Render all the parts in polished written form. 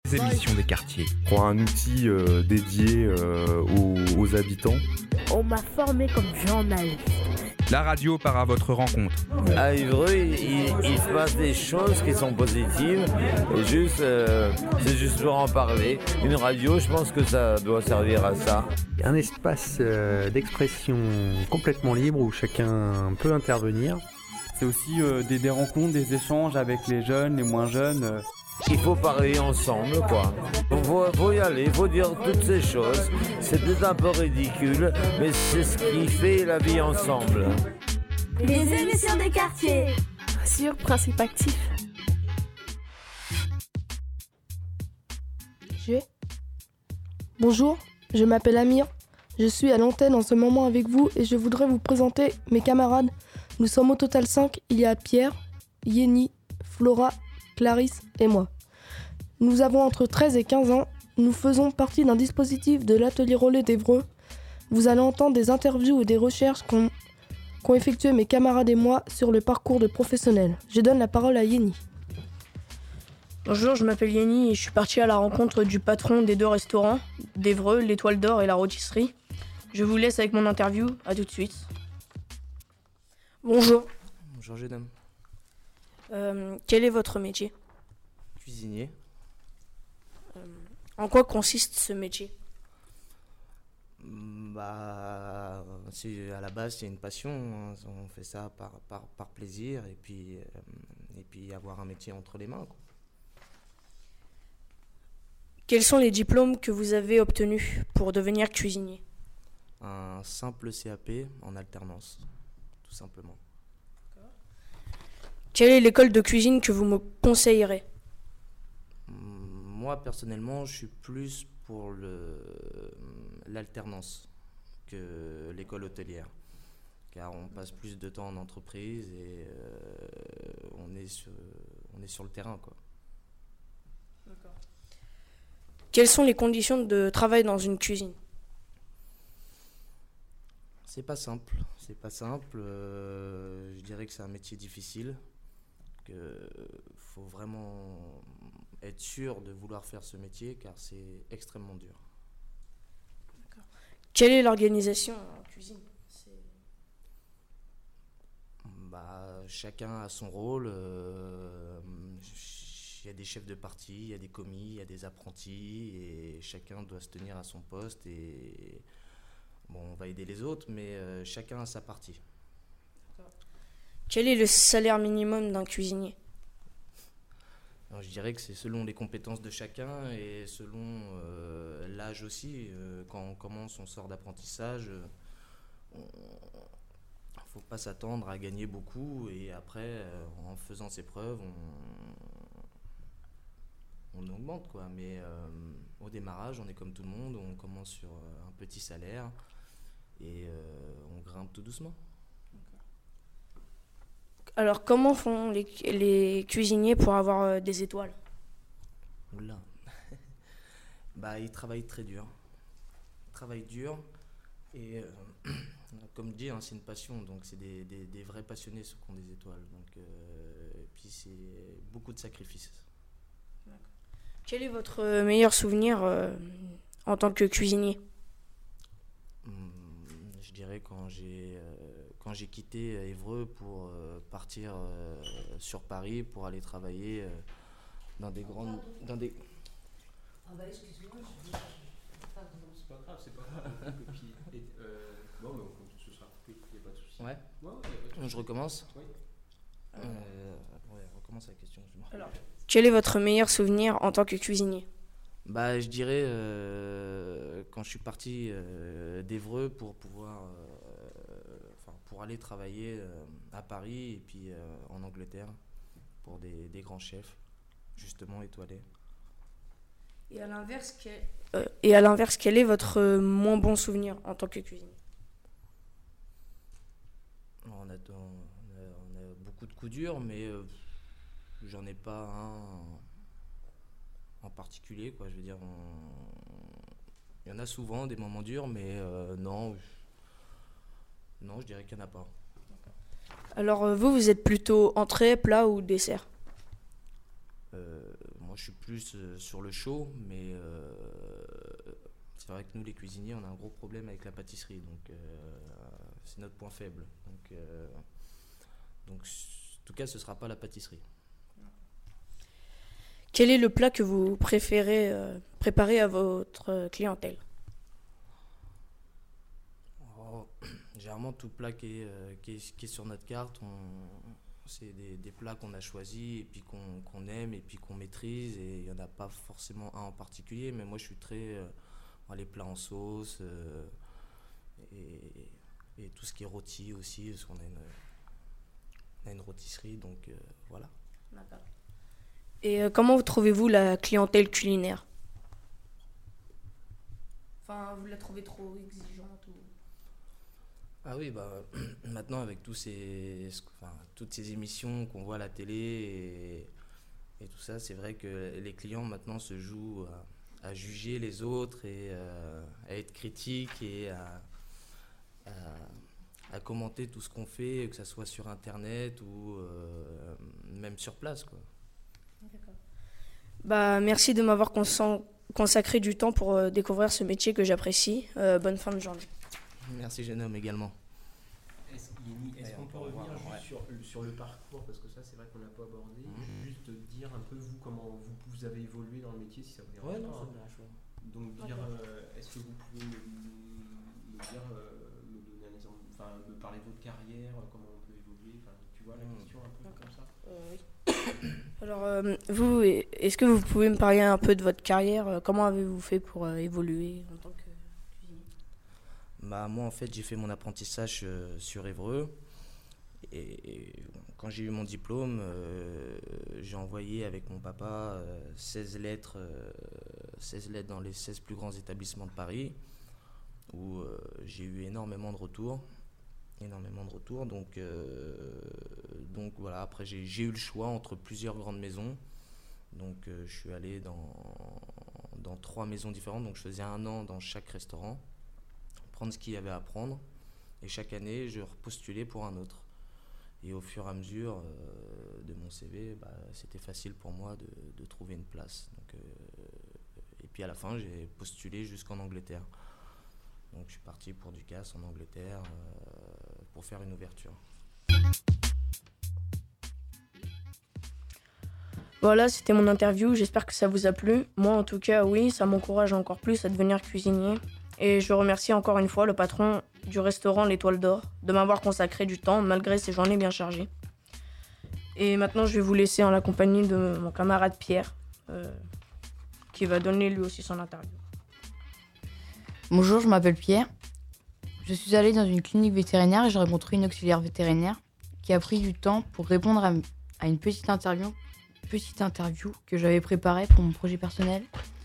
Les émissions des quartiers. Pour un outil dédié aux habitants. On m'a formé comme journaliste. La radio part à votre rencontre. À Évreux, il se passe des choses qui sont positives. Et c'est juste pour en parler. Une radio, je pense que ça doit servir à ça. Un espace d'expression complètement libre où chacun peut intervenir. C'est aussi des rencontres, des échanges avec les jeunes, les moins jeunes. Il faut parler ensemble, quoi. Faut y aller, faut dire toutes ces choses. C'est peut-être un peu ridicule, mais c'est ce qui fait la vie ensemble. Les émissions des quartiers. Sur Principe Actif. Bonjour, je m'appelle Amir. Je suis à l'antenne en ce moment avec vous et je voudrais vous présenter mes camarades. Nous sommes au total 5. Il y a Pierre, Yeni, Flora, Clarisse et moi. Nous avons entre 13 et 15 ans. Nous faisons partie d'un dispositif de l'atelier relais d'Évreux. Vous allez entendre des interviews et des recherches qu'ont effectué mes camarades et moi sur le parcours de professionnels. Je donne la parole à Yeni. Bonjour, je m'appelle Yeni et je suis partie à la rencontre du patron des 2 restaurants, d'Évreux, l'Étoile d'Or et la Rôtisserie. Je vous laisse avec mon interview, à tout de suite. Bonjour. Bonjour jeune homme. Quel est votre métier ? Cuisinier. En quoi consiste ce métier ? À la base c'est une passion, hein. On fait ça par plaisir et puis avoir un métier entre les mains, quoi. Quels sont les diplômes que vous avez obtenus pour devenir cuisinier ? Un simple CAP en alternance, tout simplement. Quelle est l'école de cuisine que vous me conseillerez ? Moi, personnellement, je suis plus pour l'alternance que l'école hôtelière. Car on passe plus de temps en entreprise et on est sur le terrain, quoi. D'accord. Quelles sont les conditions de travail dans une cuisine ? C'est pas simple. Je dirais que c'est un métier difficile. Faut vraiment être sûr de vouloir faire ce métier car c'est extrêmement dur. D'accord. Quelle est l'organisation en cuisine ? Chacun a son rôle. Il y a des chefs de partie, il y a des commis, il y a des apprentis et chacun doit se tenir à son poste et on va aider les autres mais chacun a sa partie. Quel est le salaire minimum d'un cuisinier ? Alors, je dirais que c'est selon les compétences de chacun et selon l'âge aussi. Quand on commence, on sort d'apprentissage, il ne faut pas s'attendre à gagner beaucoup et après, en faisant ses preuves, on augmente, quoi. Mais au démarrage, on est comme tout le monde, on commence sur un petit salaire et on grimpe tout doucement. Alors, comment font les cuisiniers pour avoir des étoiles ? Oula. Ils travaillent très dur. Ils travaillent dur et comme dit, hein, c'est une passion, donc c'est des vrais passionnés ceux qui ont des étoiles. Donc, et puis c'est beaucoup de sacrifices. D'accord. Quel est votre meilleur souvenir en tant que cuisinier ? Je dirais quand j'ai quitté Évreux pour partir sur Paris pour aller travailler dans des grandes... excuse-moi, c'est pas grave, c'est pas grave. Ce sera coupé, il n'y a pas de souci. Ouais. Je recommence ? Oui. Recommence la question. Alors, quel est votre meilleur souvenir en tant que cuisinier ? Je dirais quand je suis parti d'Évreux pour pouvoir... pour aller travailler à Paris et puis en Angleterre pour des grands chefs, justement étoilés. Et à l'inverse, quel est votre moins bon souvenir en tant que cuisinier ? On a beaucoup de coups durs, mais j'en ai pas un en particulier, quoi. Je veux dire, il y en a souvent des moments durs, mais non, je dirais qu'il n'y en a pas. Alors vous êtes plutôt entrée, plat ou dessert ? Moi je suis plus sur le chaud, mais c'est vrai que nous, les cuisiniers, on a un gros problème avec la pâtisserie, donc c'est notre point faible. Donc, en tout cas, ce ne sera pas la pâtisserie. Quel est le plat que vous préférez préparer à votre clientèle? Généralement, tout plat qui est sur notre carte, c'est des plats qu'on a choisis et puis qu'on aime et puis qu'on maîtrise. Et il n'y en a pas forcément un en particulier, mais moi, je suis très... les plats en sauce et tout ce qui est rôti aussi, parce qu'on a une rôtisserie, donc voilà. D'accord. Et comment vous trouvez-vous la clientèle culinaire? Enfin, vous la trouvez trop exigeante ou... Ah oui, maintenant avec toutes ces émissions qu'on voit à la télé et tout ça, c'est vrai que les clients maintenant se jouent à juger les autres et à être critiques et à commenter tout ce qu'on fait, que ce soit sur Internet ou même sur place, quoi. D'accord. Merci de m'avoir consacré du temps pour découvrir ce métier que j'apprécie. Bonne fin de journée. Merci jeune homme également. Est-ce qu'on peut revenir juste sur le parcours, parce que ça c'est vrai qu'on n'a pas abordé, juste dire un peu vous comment vous avez évolué dans le métier, si ça vous dérange pas. Ça me dérange pas. Donc dire, est-ce que vous pouvez me dire, me donner un exemple, enfin me parler de votre carrière, comment on peut évoluer, enfin tu vois la question un peu comme ça. Oui. Alors vous, est-ce que vous pouvez me parler un peu de votre carrière? Comment avez-vous fait pour évoluer en tant que cuisinier? Moi en fait j'ai fait mon apprentissage sur Évreux et quand j'ai eu mon diplôme j'ai envoyé avec mon papa 16 lettres dans les 16 plus grands établissements de Paris où j'ai eu énormément de retours. Donc voilà, après j'ai eu le choix entre plusieurs grandes maisons. Donc je suis allé dans 3 maisons différentes, donc je faisais 1 an dans chaque restaurant, prendre ce qu'il y avait à apprendre, et chaque année je repostulais pour un autre. Et au fur et à mesure de mon CV, c'était facile pour moi de trouver une place. Donc, et puis à la fin j'ai postulé jusqu'en Angleterre. Donc je suis parti pour Ducasse en Angleterre pour faire une ouverture. Voilà, c'était mon interview, j'espère que ça vous a plu. Moi en tout cas, oui, ça m'encourage encore plus à devenir cuisinier. Et je remercie encore une fois le patron du restaurant L'Étoile d'Or de m'avoir consacré du temps malgré ces journées bien chargées. Et maintenant je vais vous laisser en la compagnie de mon camarade Pierre qui va donner lui aussi son interview. Bonjour, je m'appelle Pierre. Je suis allé dans une clinique vétérinaire et j'ai rencontré une auxiliaire vétérinaire qui a pris du temps pour répondre à une petite interview que j'avais préparée pour mon projet personnel.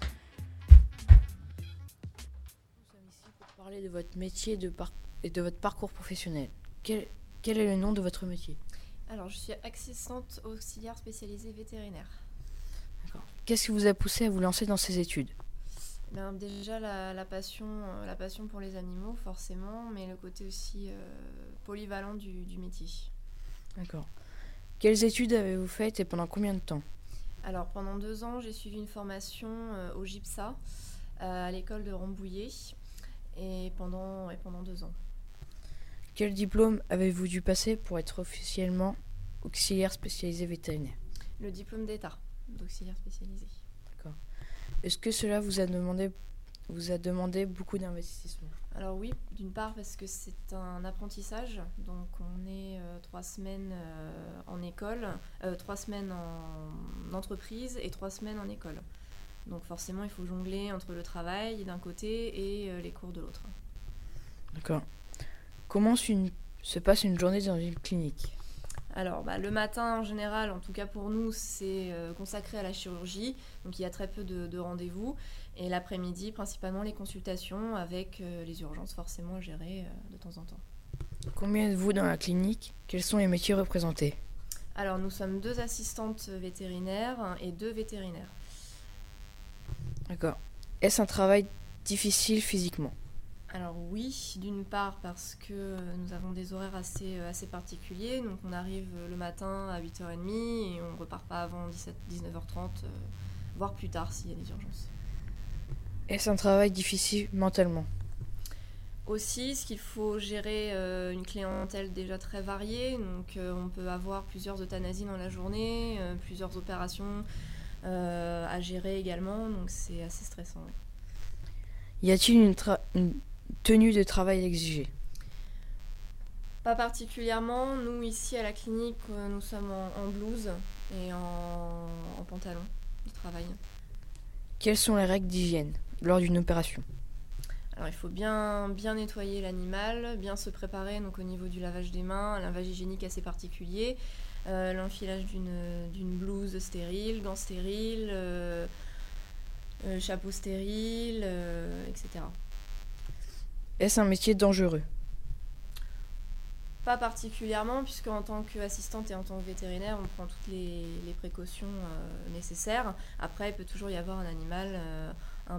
Nous sommes ici pour parler de votre métier et de votre parcours professionnel. Quel est le nom de votre métier? Alors, je suis assistante auxiliaire spécialisée vétérinaire. D'accord. Qu'est-ce qui vous a poussé à vous lancer dans ces études? Déjà la passion pour les animaux forcément, mais le côté aussi polyvalent du métier. D'accord. Quelles études avez-vous faites et pendant combien de temps? Alors pendant 2 ans, j'ai suivi une formation au GIPSA à l'école de Rambouillet et pendant 2 ans. Quel diplôme avez-vous dû passer pour être officiellement auxiliaire spécialisé vétérinaire? Le diplôme d'État d'auxiliaire spécialisé. D'accord. Est-ce que cela vous a demandé beaucoup d'investissement? Alors oui, d'une part parce que c'est un apprentissage, donc on est 3 semaines en école, 3 semaines en entreprise et 3 semaines en école. Donc forcément il faut jongler entre le travail d'un côté et les cours de l'autre. D'accord. Comment se passe une journée dans une clinique? Alors le matin en général, en tout cas pour nous, c'est consacré à la chirurgie, donc il y a très peu de rendez-vous. Et l'après-midi, principalement les consultations avec les urgences forcément gérées de temps en temps. Combien êtes-vous dans la clinique? Quels sont les métiers représentés? Alors nous sommes 2 assistantes vétérinaires et 2 vétérinaires. D'accord. Est-ce un travail difficile physiquement? Alors oui, d'une part parce que nous avons des horaires assez particuliers. Donc on arrive le matin à 8h30 et on ne repart pas avant 19h30 voir plus tard s'il y a des urgences. Est-ce un travail difficile mentalement ? Aussi, ce qu'il faut gérer une clientèle déjà très variée, donc on peut avoir plusieurs euthanasies dans la journée, plusieurs opérations à gérer également, donc c'est assez stressant. Ouais. Y a-t-il une tenue de travail exigée ? Pas particulièrement. Nous, ici à la clinique, nous sommes en blouse et en pantalon de travail. Quelles sont les règles d'hygiène lors d'une opération ? Alors, il faut bien nettoyer l'animal, bien se préparer donc, au niveau du lavage des mains, un lavage hygiénique assez particulier, l'enfilage d'une blouse stérile, gants stériles, chapeau stérile, etc. Est-ce un métier dangereux ? Pas particulièrement, puisque en tant qu'assistante et en tant que vétérinaire, on prend toutes les précautions nécessaires. Après, il peut toujours y avoir un animal un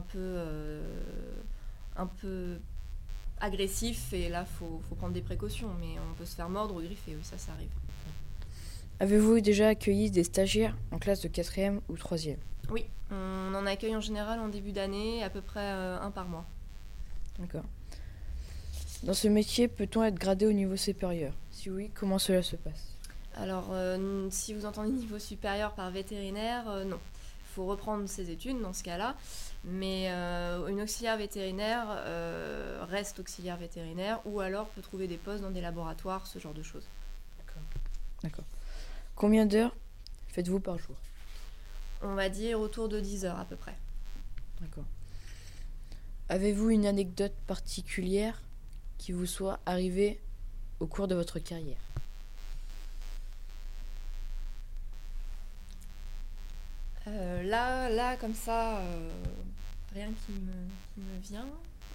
peu agressif, et là, faut prendre des précautions. Mais on peut se faire mordre ou griffer, oui, ça arrive. Avez-vous déjà accueilli des stagiaires en classe de 4e ou 3e ? Oui, on en accueille en général en début d'année, à peu près un par mois. D'accord. Dans ce métier, peut-on être gradé au niveau supérieur ? Si oui, comment cela se passe ? Alors, si vous entendez niveau supérieur par vétérinaire, non. Il faut reprendre ses études dans ce cas-là. Mais une auxiliaire vétérinaire reste auxiliaire vétérinaire ou alors peut trouver des postes dans des laboratoires, ce genre de choses. D'accord. Combien d'heures faites-vous par jour ? On va dire autour de 10 heures à peu près. D'accord. Avez-vous une anecdote particulière qui vous soit arrivée au cours de votre carrière ? Là, comme ça, rien qui me vient.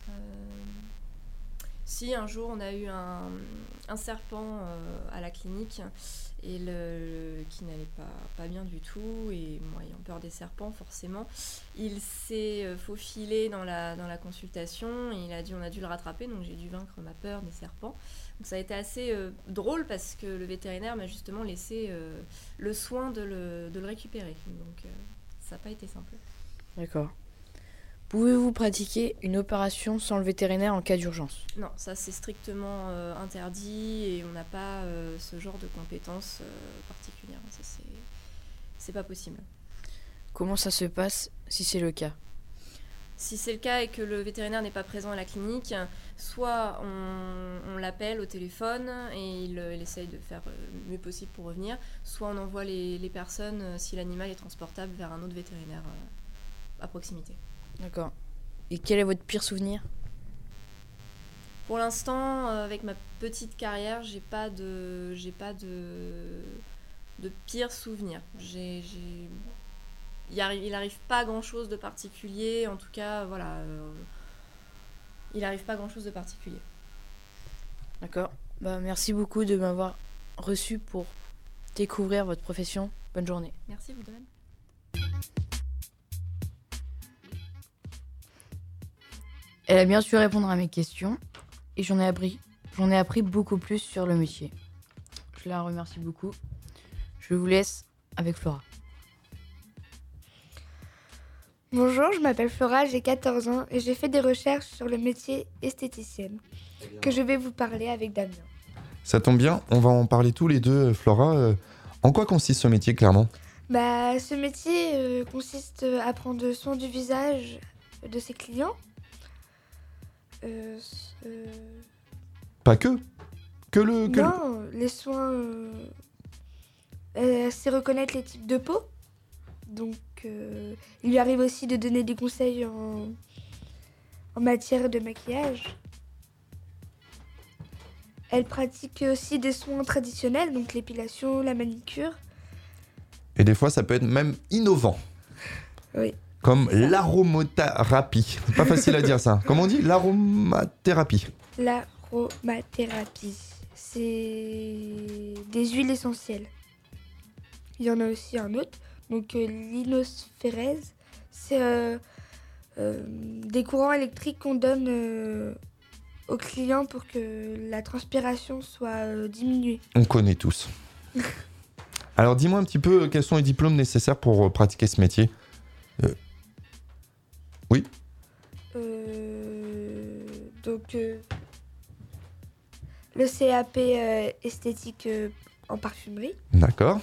Si, un jour, on a eu un serpent à la clinique et qui n'allait pas bien du tout. Et moi, ayant peur des serpents, forcément, il s'est faufilé dans la consultation. Et on a dû le rattraper, donc j'ai dû vaincre ma peur des serpents. Donc ça a été assez drôle parce que le vétérinaire m'a justement laissé le soin de le récupérer. Donc ça n'a pas été simple. D'accord. Pouvez-vous pratiquer une opération sans le vétérinaire en cas d'urgence ? Non, ça c'est strictement interdit et on n'a pas ce genre de compétences particulières. Ça c'est pas possible. Comment ça se passe si c'est le cas ? Si c'est le cas et que le vétérinaire n'est pas présent à la clinique, soit on l'appelle au téléphone et il essaye de faire le mieux possible pour revenir, soit on envoie les personnes, si l'animal est transportable, vers un autre vétérinaire à proximité. D'accord. Et quel est votre pire souvenir ? Pour l'instant, avec ma petite carrière, j'ai pas de pire souvenir. Il n'arrive pas grand-chose de particulier. En tout cas, voilà. Il n'arrive pas grand-chose de particulier. D'accord. Merci beaucoup de m'avoir reçu pour découvrir votre profession. Bonne journée. Merci, vous de même. Elle a bien su répondre à mes questions et j'en ai appris beaucoup plus sur le métier. Je la remercie beaucoup. Je vous laisse avec Flora. Bonjour, je m'appelle Flora, j'ai 14 ans et j'ai fait des recherches sur le métier esthéticienne que je vais vous parler avec Damien. Ça tombe bien, on va en parler tous les deux, Flora. En quoi consiste ce métier, clairement ? Ce métier consiste à prendre soin du visage de ses clients. Pas que Non, les soins, c'est reconnaître les types de peau. Donc, il lui arrive aussi de donner des conseils en matière de maquillage. Elle pratique aussi des soins traditionnels, donc l'épilation, la manicure. Et des fois, ça peut être même innovant. Oui. Comme l'aromathérapie. C'est pas facile à dire ça. Comment on dit ? L'aromathérapie. L'aromathérapie, c'est des huiles essentielles. Il y en a aussi un autre. Donc l'inosphérèse, c'est des courants électriques qu'on donne aux clients pour que la transpiration soit diminuée. On connaît tous. Alors dis-moi un petit peu quels sont les diplômes nécessaires pour pratiquer ce métier ? Oui. Donc, le CAP esthétique en parfumerie. D'accord.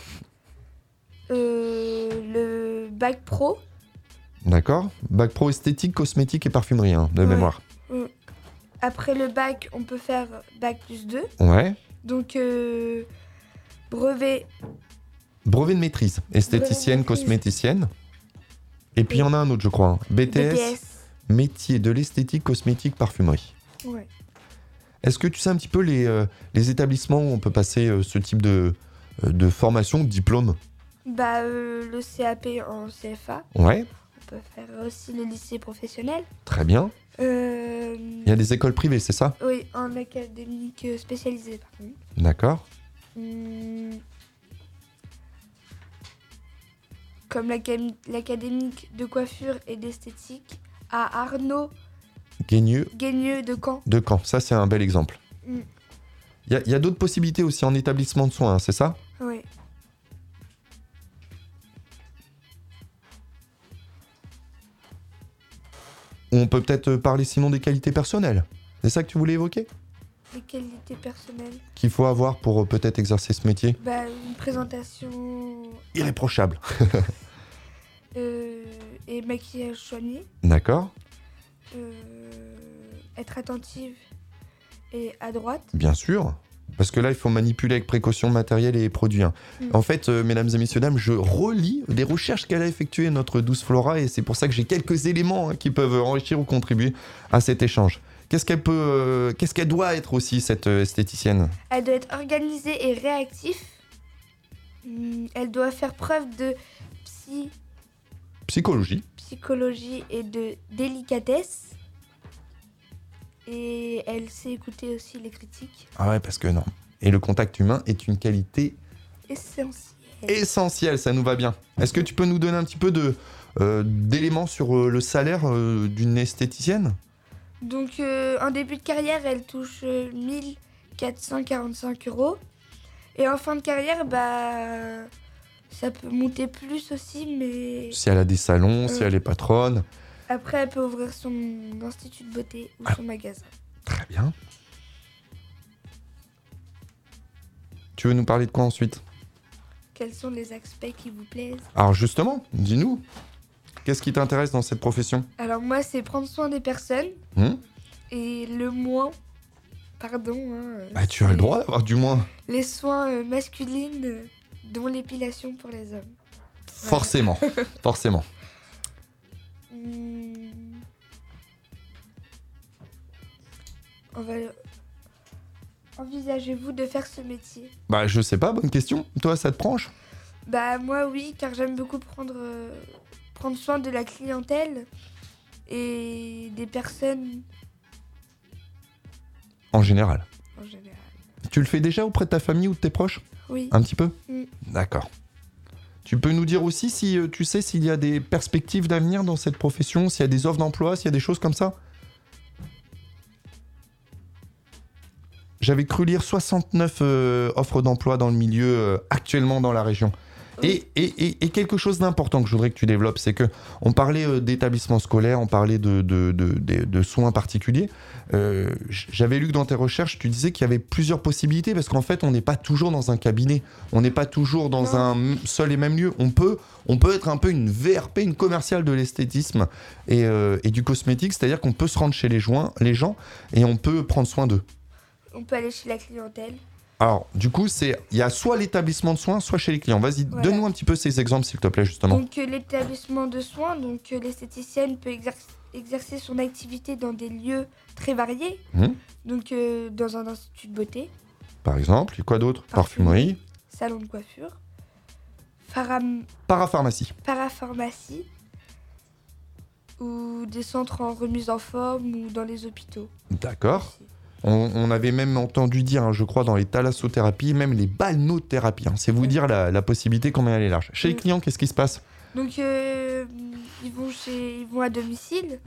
Le bac pro. D'accord. Bac pro esthétique, cosmétique et parfumerie, de mémoire. Après le bac, on peut faire bac plus 2. Ouais. Donc, brevet. Brevet de maîtrise, esthéticienne, cosméticienne. Et puis il y en a un autre, je crois. BTS. Métier de l'esthétique, cosmétique, parfumerie. Ouais. Est-ce que tu sais un petit peu les établissements où on peut passer ce type de formation, de diplôme ? Le CAP en CFA. Ouais. On peut faire aussi le lycée professionnel. Très bien. Il y a des écoles privées, c'est ça ? Oui, en académique spécialisée, par contre. D'accord. Comme l'académique de coiffure et d'esthétique à Arnaud Guigneux de Caen. De Caen, ça c'est un bel exemple. Il y a d'autres possibilités aussi en établissement de soins, c'est ça ? Oui. On peut peut-être parler sinon des qualités personnelles. C'est ça que tu voulais évoquer ? Les qualités personnelles. Qu'il faut avoir pour peut-être exercer ce métier ? Une présentation... Irréprochable. Et maquillage soigné. D'accord. Être attentive et à droite. Bien sûr. Parce que là, il faut manipuler avec précaution matériel et produits. En fait, mesdames et messieurs, dames, je relis des recherches qu'elle a effectuées, notre douce Flora, et c'est pour ça que j'ai quelques éléments qui peuvent enrichir ou contribuer à cet échange. Qu'est-ce qu'elle doit être aussi, cette esthéticienne ? Elle doit être organisée et réactive. Elle doit faire preuve de psychologie et de délicatesse. Et elle sait écouter aussi les critiques. Ah ouais, parce que non. Et le contact humain est une qualité essentielle, ça nous va bien. Est-ce que tu peux nous donner un petit peu d'éléments sur le salaire d'une esthéticienne ? Donc, en début de carrière, elle touche 1445 €. Et en fin de carrière, ça peut monter plus aussi, mais... Si elle a des salons, si elle est patronne... Après, elle peut ouvrir son institut de beauté ou son magasin. Très bien. Tu veux nous parler de quoi ensuite ? Quels sont les aspects qui vous plaisent ? Alors justement, dis-nous. Qu'est-ce qui t'intéresse dans cette profession ? Alors moi, c'est prendre soin des personnes. Et le moins... Pardon. Tu as le droit d'avoir du moins. Les soins masculines, dont l'épilation pour les hommes. Forcément. Forcément. Envisagez-vous de faire ce métier ? Je sais pas, bonne question. Toi, ça te branche ? Moi, oui, car j'aime beaucoup prendre soin de la clientèle et des personnes. En général. Tu le fais déjà auprès de ta famille ou de tes proches ? Oui. Un petit peu ? D'accord. Tu peux nous dire aussi si tu sais s'il y a des perspectives d'avenir dans cette profession, s'il y a des offres d'emploi, s'il y a des choses comme ça ? J'avais cru lire 69 offres d'emploi dans le milieu actuellement dans la région. Et quelque chose d'important que je voudrais que tu développes, c'est que on parlait d'établissements scolaires, on parlait de soins particuliers. J'avais lu que dans tes recherches, tu disais qu'il y avait plusieurs possibilités, parce qu'en fait, on n'est pas toujours dans un cabinet, on n'est pas toujours dans un seul et même lieu. On peut être un peu une VRP, une commerciale de l'esthétisme et du cosmétique, c'est-à-dire qu'on peut se rendre chez les gens et on peut prendre soin d'eux. On peut aller chez la clientèle. Alors, du coup, il y a soit l'établissement de soins, soit chez les clients. Vas-y, donne-nous un petit peu ces exemples, s'il te plaît, justement. Donc, l'établissement de soins, l'esthéticienne peut exercer son activité dans des lieux très variés. Donc, dans un institut de beauté. Par exemple, et quoi d'autre ? Parfumerie. Salon de coiffure. Parapharmacie. Ou des centres en remise en forme ou dans les hôpitaux. D'accord. On avait même entendu dire, je crois, dans les thalassothérapies, même les balnéothérapies. C'est vous dire la possibilité combien elle est large. Chez les clients, qu'est-ce qui se passe ? Donc, ils vont à domicile.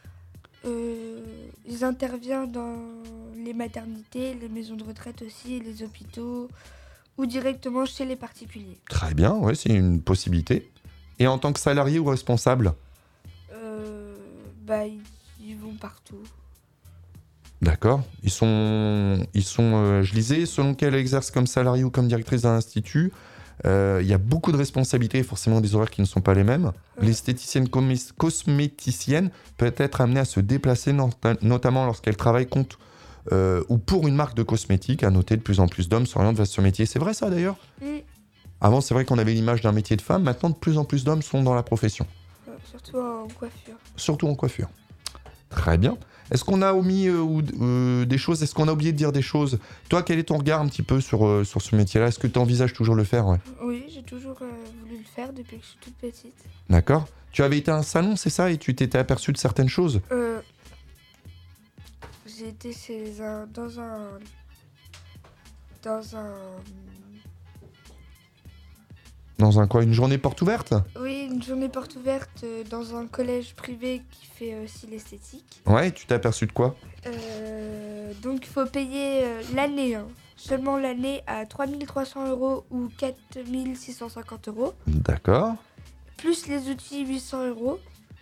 Ils interviennent dans les maternités, les maisons de retraite aussi, les hôpitaux, ou directement chez les particuliers. Très bien, c'est une possibilité. Et en tant que salarié ou responsable ? Ils vont partout. D'accord. Ils sont je lisais, selon qu'elle exerce comme salariée ou comme directrice d'un institut, il y a beaucoup de responsabilités, forcément des horaires qui ne sont pas les mêmes. L'esthéticienne cosméticienne peut être amenée à se déplacer, notamment lorsqu'elle travaille contre ou pour une marque de cosmétiques. À noter, de plus en plus d'hommes s'orientent vers ce métier. C'est vrai ça d'ailleurs ? Avant, c'est vrai qu'on avait l'image d'un métier de femme. Maintenant, de plus en plus d'hommes sont dans la profession. Surtout en coiffure. Surtout en coiffure. Très bien. Est-ce qu'on a omis des choses ? Est-ce qu'on a oublié de dire des choses ? Toi, quel est ton regard un petit peu sur ce métier-là ? Est-ce que tu envisages toujours le faire ? Oui, j'ai toujours voulu le faire depuis que je suis toute petite. D'accord. Tu avais été à un salon, c'est ça ? Et tu t'étais aperçu de certaines choses ? J'ai été Dans un quoi ? Une journée porte ouverte ? Oui, une journée porte ouverte dans un collège privé qui fait aussi l'esthétique. Ouais, tu t'es aperçu de quoi ? Donc il faut payer l'année, seulement l'année à 3 300 € ou 4 650 €. D'accord. Plus les outils 800 €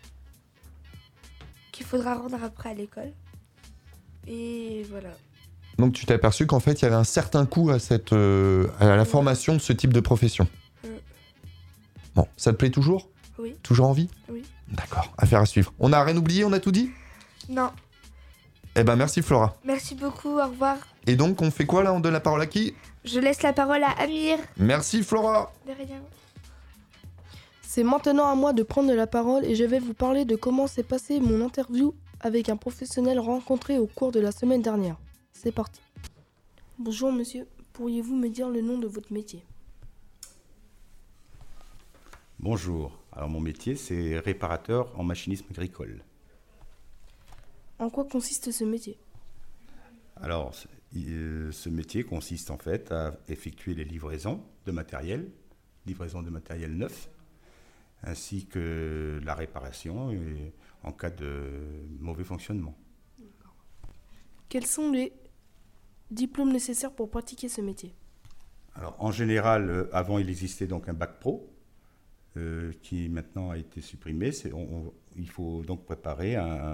qu'il faudra rendre après à l'école. Et voilà. Donc tu t'es aperçu qu'en fait il y avait un certain coût à la formation de ce type de profession. Bon, ça te plaît toujours ? Oui. Toujours envie ? Oui. D'accord, affaire à suivre. On n'a rien oublié, on a tout dit ? Non. Eh ben merci Flora. Merci beaucoup, au revoir. Et donc on fait quoi là ? On donne la parole à qui ? Je laisse la parole à Amir. Merci Flora. De rien. C'est maintenant à moi de prendre la parole et je vais vous parler de comment s'est passée mon interview avec un professionnel rencontré au cours de la semaine dernière. C'est parti. Bonjour monsieur, pourriez-vous me dire le nom de votre métier ? Bonjour, alors mon métier c'est réparateur en machinisme agricole. En quoi consiste ce métier ? Alors ce métier consiste en fait à effectuer les livraisons de matériel neuf, ainsi que la réparation en cas de mauvais fonctionnement. Quels sont les diplômes nécessaires pour pratiquer ce métier ? Alors en général, avant il existait donc un bac pro, qui maintenant a été supprimé. Il faut donc préparer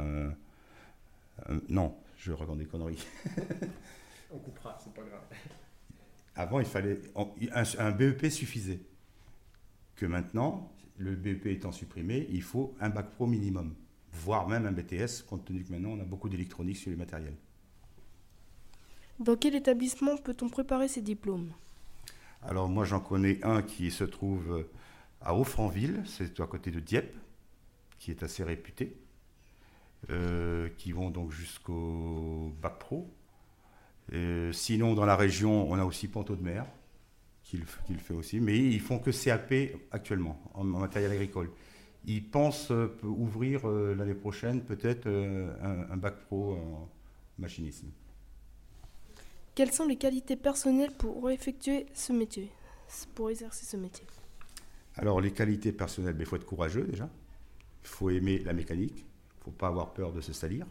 non, je raconte des conneries. On coupera, c'est pas grave. Avant, il fallait un BEP suffisait. Que maintenant, le BEP étant supprimé, il faut un bac pro minimum, voire même un BTS, compte tenu que maintenant on a beaucoup d'électronique sur les matériels. Dans quel établissement peut-on préparer ces diplômes ? Alors moi j'en connais un qui se trouve à Offranville, c'est à côté de Dieppe, qui est assez réputé, qui vont donc jusqu'au bac pro. Sinon dans la région, on a aussi Ponto-de-Mer, qui le fait aussi, mais ils font que CAP actuellement, en matériel agricole. Ils pensent ouvrir l'année prochaine peut-être un bac pro en machinisme. Quelles sont les qualités personnelles pour effectuer ce métier, pour exercer ce métier ? Alors, les qualités personnelles, il faut être courageux déjà. Il faut aimer la mécanique. Il ne faut pas avoir peur de se salir.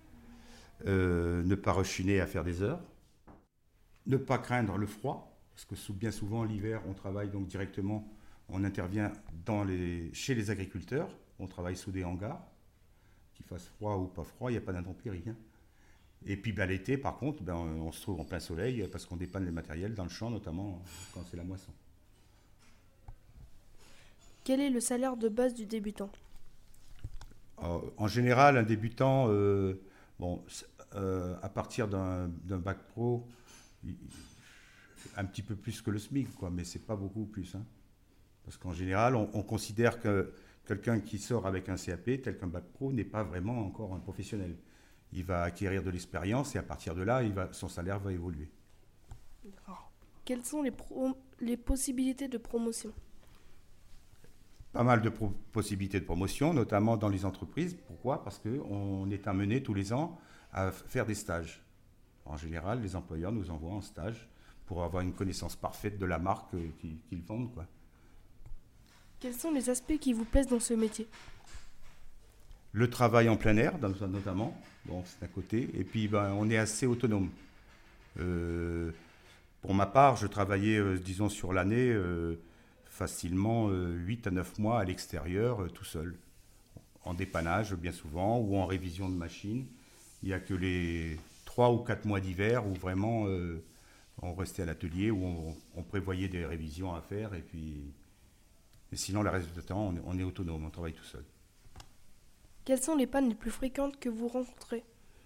Ne pas rechiner à faire des heures. Ne pas craindre le froid, parce que bien souvent, l'hiver, on travaille donc directement, on intervient chez les agriculteurs. On travaille sous des hangars. Qu'il fasse froid ou pas froid, il n'y a pas d'intempérie. Et puis l'été, par contre, on se trouve en plein soleil parce qu'on dépanne les matériels dans le champ, notamment quand c'est la moisson. Quel est le salaire de base du débutant ? En général, un débutant, à partir d'un bac pro, un petit peu plus que le SMIC, mais c'est pas beaucoup plus. Parce qu'en général, on considère que quelqu'un qui sort avec un CAP, tel qu'un bac pro, n'est pas vraiment encore un professionnel. Il va acquérir de l'expérience et à partir de là, son salaire va évoluer. D'accord. Quelles sont les possibilités de promotion ? Pas mal de possibilités de promotion, notamment dans les entreprises. Pourquoi ? Parce qu'on est amené tous les ans à faire des stages. En général, les employeurs nous envoient en stage pour avoir une connaissance parfaite de la marque qu'ils vendent. Quels sont les aspects qui vous plaisent dans ce métier ? Le travail en plein air, notamment, c'est d'un côté. Et puis, on est assez autonome. Pour ma part, je travaillais, disons, sur l'année, facilement 8 à 9 mois à l'extérieur, tout seul. en dépannage bien souvent ou en révision de machine. Il n'y a que les 3 ou 4 mois d'hiver où vraiment on restait à l'atelier, où on prévoyait des révisions à faire. Et sinon, le reste du temps, on est autonome, on travaille tout seul. Quelles sont les pannes les plus fréquentes que vous rencontrez?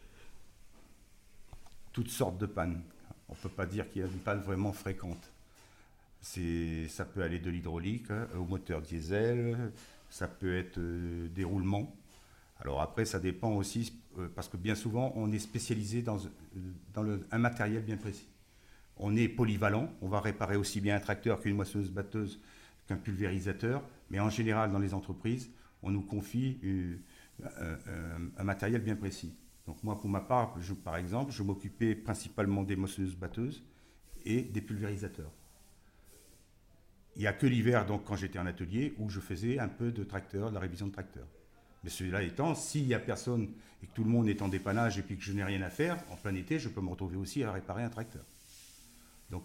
Toutes sortes de pannes. On ne peut pas dire qu'il y a une panne vraiment fréquente. Ça peut aller de l'hydraulique au moteur diesel, ça peut être des roulements. Alors après, ça dépend aussi, parce que bien souvent, on est spécialisé dans un matériel bien précis. On est polyvalent, on va réparer aussi bien un tracteur qu'une moissonneuse-batteuse, qu'un pulvérisateur, mais en général, dans les entreprises, on nous confie un matériel bien précis. Donc moi, pour ma part, par exemple, je m'occupais principalement des moissonneuses-batteuses et des pulvérisateurs. Il n'y a que l'hiver, donc quand j'étais en atelier, où je faisais un peu de tracteur, de la révision de tracteur. Mais cela étant, s'il n'y a personne et que tout le monde est en dépannage et puis que je n'ai rien à faire, en plein été, je peux me retrouver aussi à réparer un tracteur. Donc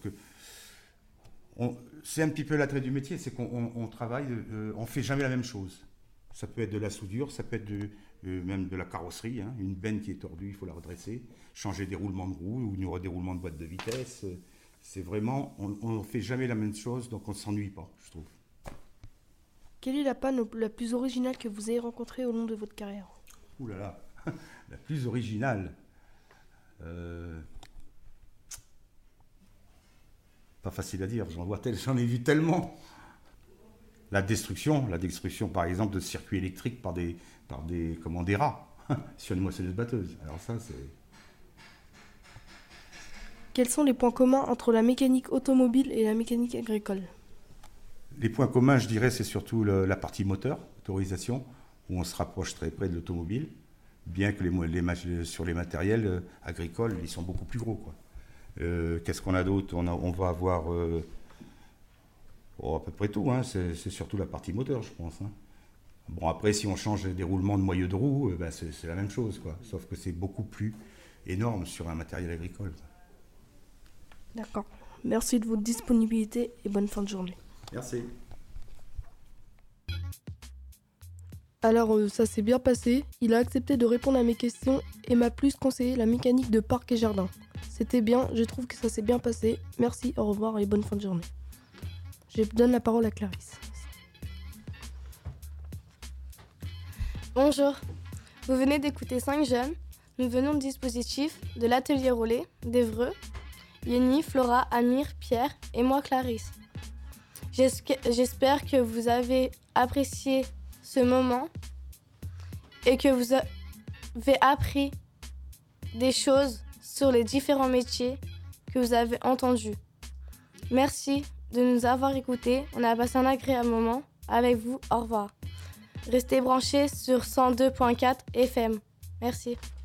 c'est un petit peu l'attrait du métier, c'est qu'on travaille, on ne fait jamais la même chose. Ça peut être de la soudure, ça peut être même de la carrosserie, hein. Une benne qui est tordue, il faut la redresser, changer des roulements de roues ou des roulements de boîte de vitesse. C'est vraiment, on ne fait jamais la même chose, donc on ne s'ennuie pas, je trouve. Quelle est la panne la plus originale que vous avez rencontrée au long de votre carrière? Ouh là là, la plus originale. Pas facile à dire, j'en ai vu tellement. La destruction par exemple de circuits électriques par des rats sur une moissonneuse-batteuse. Alors ça, c'est... Quels sont les points communs entre la mécanique automobile et la mécanique agricole? Les points communs, je dirais, c'est surtout la partie moteur, motorisation, où on se rapproche très près de l'automobile, bien que sur les matériels agricoles, ils sont beaucoup plus gros, quoi. Qu'est-ce qu'on a d'autre? On va avoir à peu près tout, hein. C'est surtout la partie moteur, je pense, hein. Bon, après, si on change des roulements de moyeu de roue, c'est la même chose, quoi. Sauf que c'est beaucoup plus énorme sur un matériel agricole, quoi. D'accord. Merci de votre disponibilité et bonne fin de journée. Merci. Alors, ça s'est bien passé. Il a accepté de répondre à mes questions et m'a plus conseillé la mécanique de parc et jardin. C'était bien, je trouve que ça s'est bien passé. Merci, au revoir et bonne fin de journée. Je donne la parole à Clarisse. Bonjour, vous venez d'écouter 5 jeunes. Nous venons du dispositif de l'atelier Rollet d'Évreux. Yenny, Flora, Amir, Pierre et moi Clarisse. J'espère que vous avez apprécié ce moment et que vous avez appris des choses sur les différents métiers que vous avez entendus. Merci de nous avoir écoutés. On a passé un agréable moment avec vous. Au revoir. Restez branchés sur 102.4 FM. Merci.